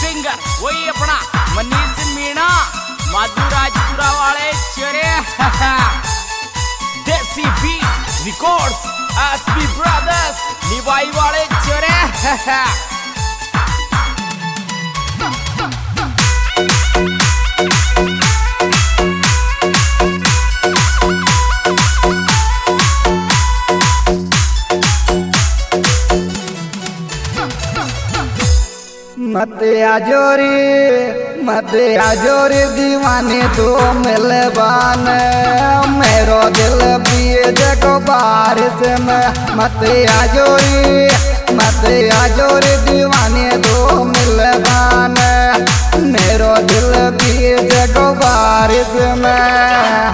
Singer वही अपना मनीष मीणा माधुराजपुरा वाले चरे देसी बीट रिकॉर्ड्स एसपी ब्रदर्स निवाई वाले चरे मत आजोरी दीवाने तो मिलबान मेरो दिल पिए देखो बारिश में मत आजोरी दीवाने तो मिलबान मेरो दिल पिए देखो बारिश में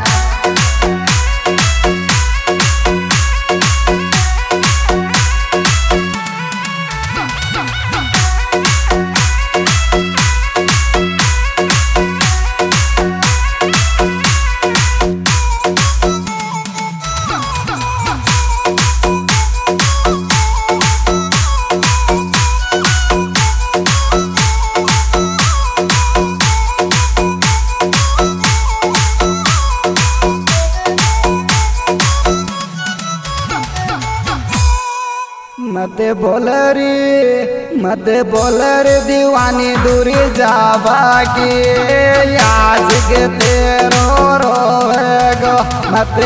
मत बोलरी दीवानी दूरी जावा की आज के तेरो रोवेगो मत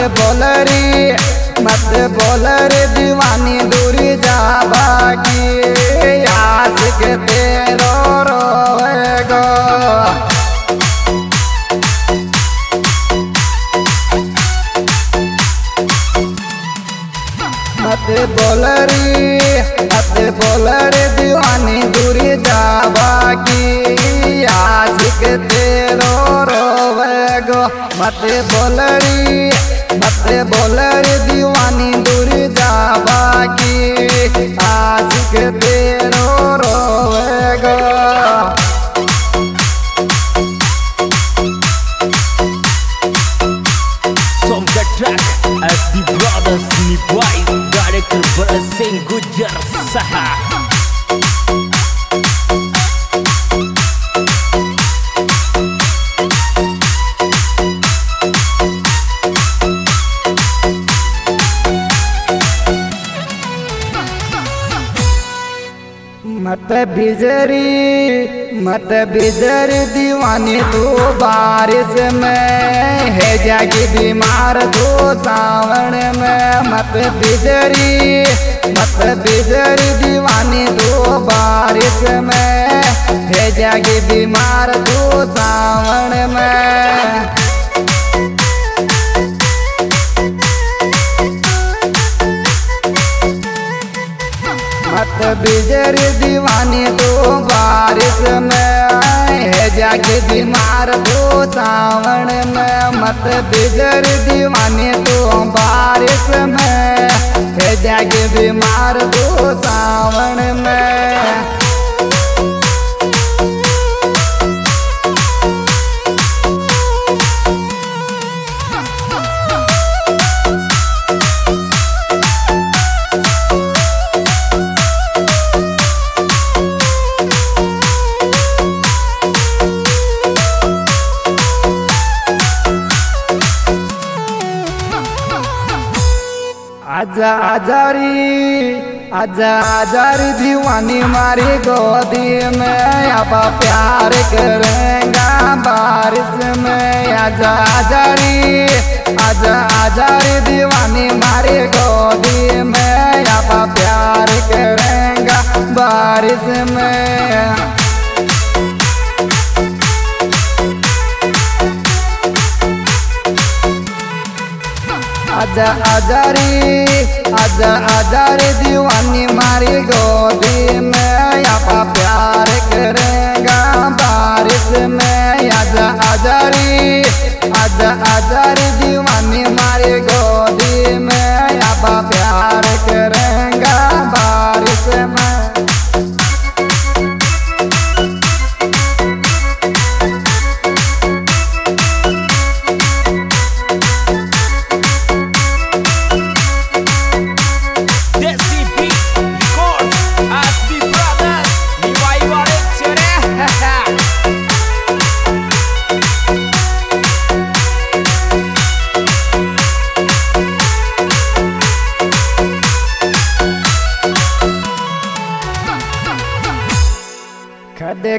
बोलरी दीवानी दूरी जावा की आज के तेरो रोवेगो मत बोलरी दीवानी दूरी जावा की आज के तेरो रोवेगो मत बोलरी दीवानी दूरी जावा की आज के तेरो रोवेगो From the track SB Brothers Niwai Director Berasing Gujar Saha मत बिजरी दीवानी तू बारिश में है जागी बीमार तू सावन में मत बिजरी दीवानी तू बारिश में है जागी बीमार तू सावन में मत बिजरी दीवानी तो बारिश में है जाके बीमार तो सावन में मत बिजरी दीवानी तो बारिश में है जाके बीमार तो सावन में आजारी दीवानी मारी गोदी में अब प्यार करेंगा बारिश में आजारी दीवानी मारी गोदी में अब प्यार करेंगा बारिश में आजारी दीवानी मारी गोदी में आपा प्यार करेगा बारिश में आजारी दीवानी मारी गोदी में आपा प्यार करेगा बारिश में Desi Beat Records SB Brothers खदे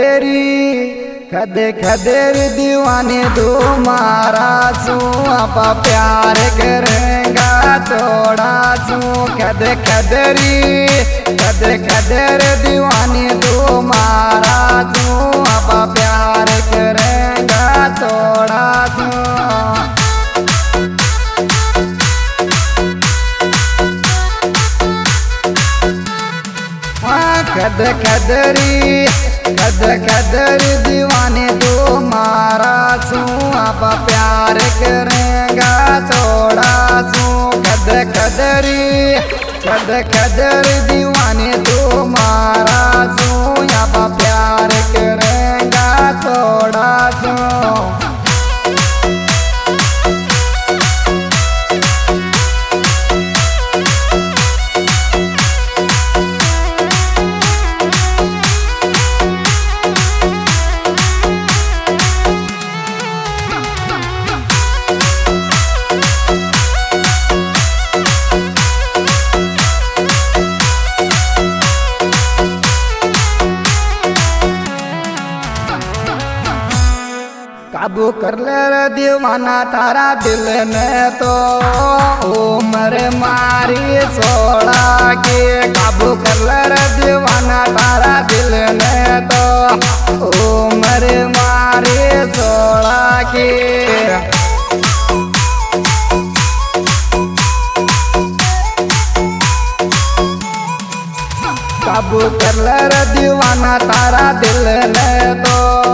Khaderi दीवाने तुम्हारा सू अब प्यार करेंगा थोड़ा सू खदे खदेरी दीवाने तुम्हारा सू अब प्यार करेंगा थोड़ा सू खदरी दीवाने तुम्हारा सू अब प्यार करेंगा थोड़ा सू खदरी दीवाने तुम्हारा सू अब प्यार करेंगा थोड़ा सू काबू कर ले रे दीवाना तारा दिल ने तो उम्र मारी सोड़ा के काबू कर ले रे दीवाना तारा दिल ने तो उम्र मारी सोड़ा के काबू कर ले रे दीवाना तारा दिल ने तो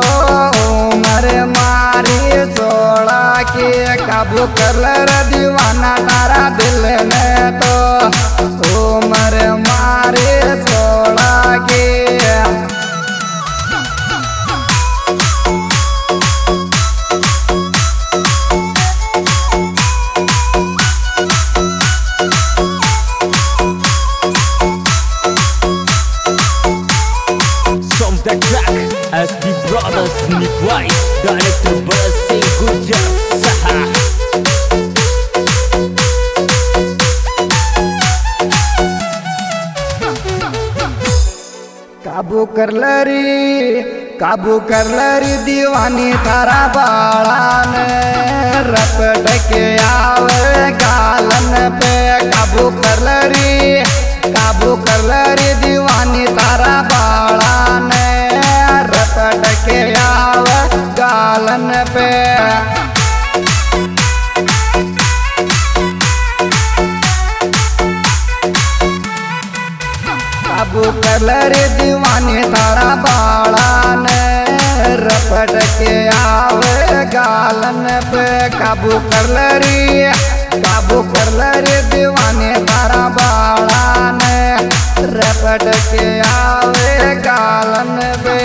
मारी सोड़ा के काबू कर रे दीवाना तारा दिल ने तो उम्र मारे सोड़ा के From the track SD Brothers Nivai Director Berasing Gujar Saha काबू कर लरी दीवानी तारा बाला ने रपट के आवे गालन पे काबू कर लरी दीवानी तारा बाला ने रपट के आवे गालन पे काबू कर रे दीवाने तारा बाला ने रपट के आवे गालन पे काबू कर रे दीवाने तारा बाला ने रपट के आवे गालन पे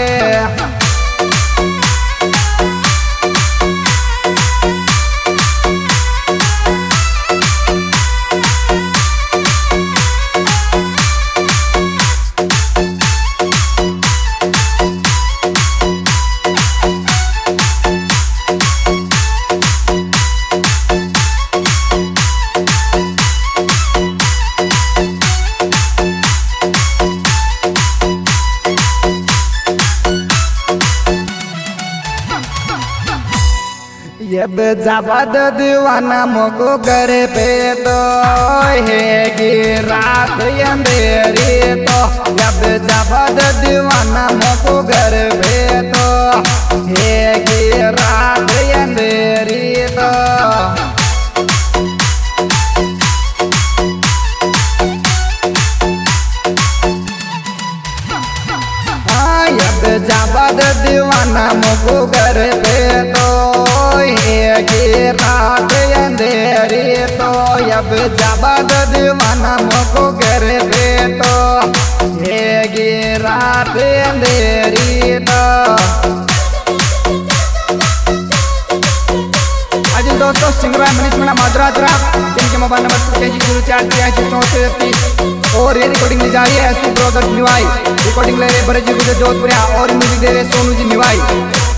जब जाबद दीवाना मोको घर पे तो है रात अंधेरी तो जब जाबद दीवाना मोको घर पे तो है रात अंधेरी तो जाबद दीवाना मोको घर पे तो रात अंधेरी तो अब जाबद दीवाना मोको घर पे तो रात अंधेरी तो आज दोस्तों सिंगरा मनीष मीणा मद्रास जिनके मोबाइल नंबर 870483 और ये रिकॉर्डिंग ली जा रही है एसपी ब्रदर्स निवाई रिकॉर्डिंग ले रहे बड़े जी गुजर जोधपुरिया और म्यूजिक दे रहे सोनू जी निवाई।